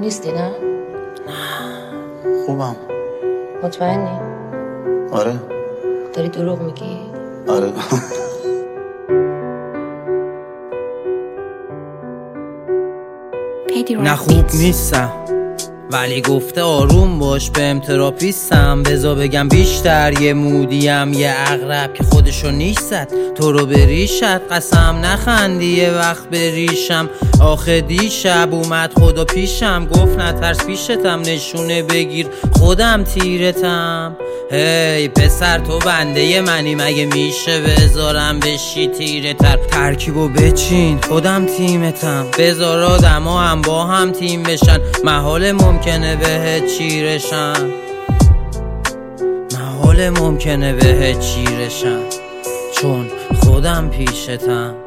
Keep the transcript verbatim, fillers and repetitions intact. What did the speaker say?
نیستی نه؟ خوبم. مطمئنی؟ آره. داری دروغ میگی؟ آره. نه خوب نیستم ولی گفته آروم باش، بهم تراپیستم. بزا بگم بیشتر یه مودیم، یه عقرب که خودشو نیست تو رو بریشت. قسم نخندی یه وقت بریشم. آخه دیشب اومد خدا پیشم، گفت نترس پیشتم نشونه بگیر خودم تیرتم. هی پسر تو بنده منی، مگه میشه بذارم بشی تیره تر؟ ترکیبو بچین خودم تیمتم، بذار آدما هم با هم تیم بشن. محال ممکنه بهت چیرشن، محال ممکنه بهت چیرشن، چون خودم پیشتم.